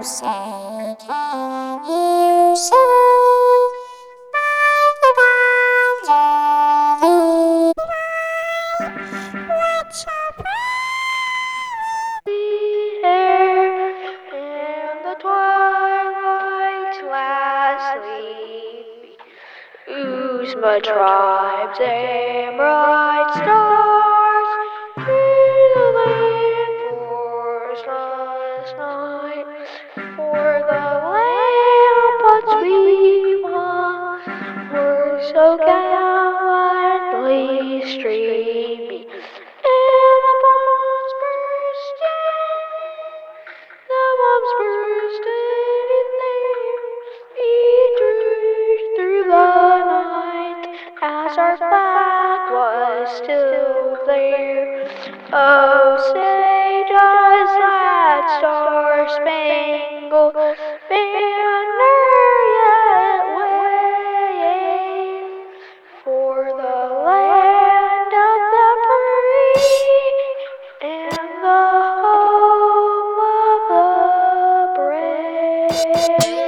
say, can you say what's up Here in the twilight's last sleep, Uzma tribes and bright stars through the land forest last night. For the lampots we won were so gallantly streaming, and the bombs bursted in there, each through the night, as our flag was still there. Oh, say does that star-spangled banner yet wave for the land of the free and the home of the brave?